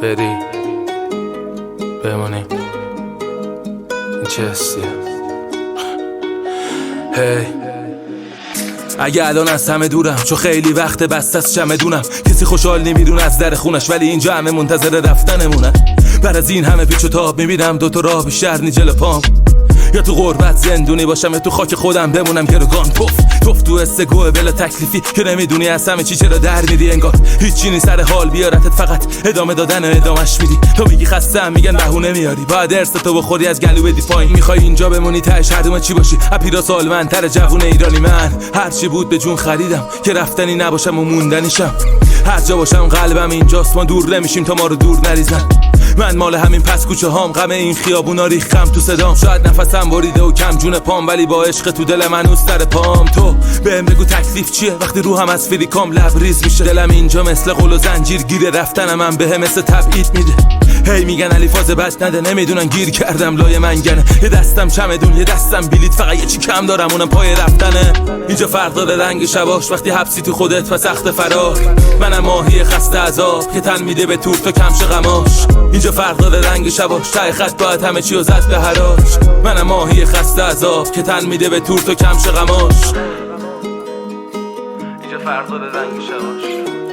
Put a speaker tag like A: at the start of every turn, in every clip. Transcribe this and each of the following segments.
A: بری بمونی این چه حسیه؟ هی اگه الان از همه دورم چون خیلی وقت بست از چمدونم، کسی خوشحال نمیدونه از در خونش، ولی اینجا همه منتظر رفتنمونن. بعد از این همه پیچ و تاب میبینم دوتا راه بیشتر نی جل پام، یا تو غربت زندونی باشم یا تو خاک خودم بمونم گروگان. توف تو استگوه بلا تکلیفی که نمیدونی از همه چی چرا در میدی، انگار هیچی نی سر حال بیارتت، فقط ادامه دادن و ادامش میدی. تو میگی خستم میگن بهونه میاری، باید ارث تو بخوری از گلو بدی پایین. میخوای اینجا بمونی تهش هردومت چی باشی؟ اپیرا سالمندتر جوون ایرانی من، هرچی بود به جون خریدم که رفتنی نباشم و موندنیشم. هر جا باشم قلبم اینجاست، ما دور نمیشیم تا ما رو دور نریزن. من مال همین پس کوچه هام، غم این خیابونا ریختم تو صدام. شاید نفسم بریده و کم جون پام، ولی با عشق تو دل من هنوز سر پام. تو بهم بگو تکلیف چیه وقتی روحم از فریکام لبریز میشه؟ دلم اینجا مثل قل و زنجیر گیره، رفتنم هم بهم مثل تبعید میده. هی میگن علی فاز بد نده، نمیدونن گیر کردم لای منگنه. یه دستم چمدون یه دستم بلیط، فقط یه چی کم دارم اونم پای رفتنه. اینجا فرق داره رنگ شباش، وقتی حبسی تو خودت و سخت فرار. منم ماهی خسته از آب که تن میده به تور تا کمش غماش. اینجا فرق داره رنگ شباش، ته خط باید همه چیو زد به حراج. منم ماهی خسته از آب که تن میده به تور تا کمش غماش. اینجا فرق داره رنگ شباش.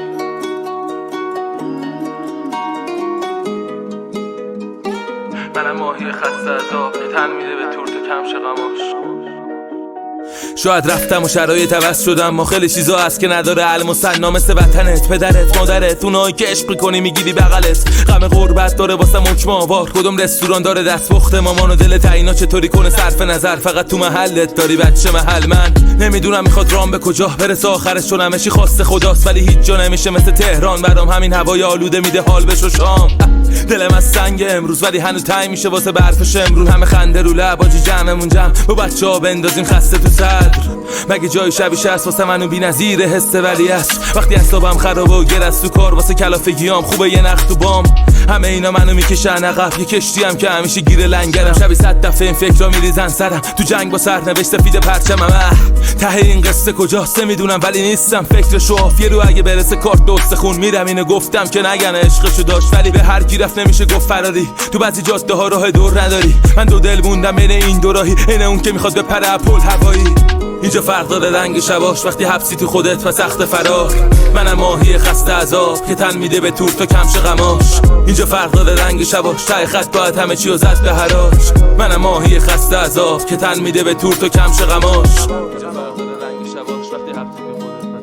A: منم ماهی خسته از آب که تن میده به تور تا کمش غماش. شاید رفتم و شرایط عوض شدم، ما خیلی چیزا هست که نداره علم و سنا، مثل وطنت، پدرت، مادرت، اونایی که عشق میکنی میگیری بغلت. غم غربت داره واسه حکم آوار، کدوم رستوران داره دستپخت مامان و دل تعیینا چطوری کنه صرف نظر، فقط تو محلت داری بچه محل. من نمیدونم میخواد رام به کجا برسه آخرش، چون همه چی خواست خداست، ولی هیچ جا نمیشه مثل تهران. برام همین هوای آلوده میده حال بشو شام. دلم از سنگ امروز ولی هنوز تای میشه واسه برف شمرون. همه خنده رو لب آجی جمعمون جمع، با بچه‌ها بندازیم خسته تو صدر. مگه جای شبیش هست واسه منو بی‌نظیر حس ولی است. وقتی اعصابم خرابه و گرست تو کار، واسه کلافگیام خوبه یه نخ تو بام. همه اینا منو میکشن عقب، یه کشتیم که همیشه گیر لنگرم. شبی 100 دفعه این فکرا میریزن سرم، تو جنگ با سرنوشت سفید پرچمم. ته این قصه کجاست نمیدونم، ولی نیستم فکرش عافیه رو. اگه برسه کارت دوست خون میرم، اینو گفتم که نگن عشقشو داشت، ولی به هر کی رفت نمیشه گفت فراری. تو بعضی جاده ها راه دور نداری، من دو دل موندم بین این دو راهی، این اون که میخواد بپره اپل هوایی. اینجا فرق داره رنگ شباش، وقتی حبسی تو خودت و سخت فرار. منم ماهی خسته از آب که تن میده به تور تا کمش غماش. اینجا فرق داره رنگ شباش، ته خط باید همه چیو زد به حراج. منم ماهی خسته از آب که تن میده به تور تا کمش غماش. اینجا فرق داره رنگ شباش، وقتی حبسی تو خودت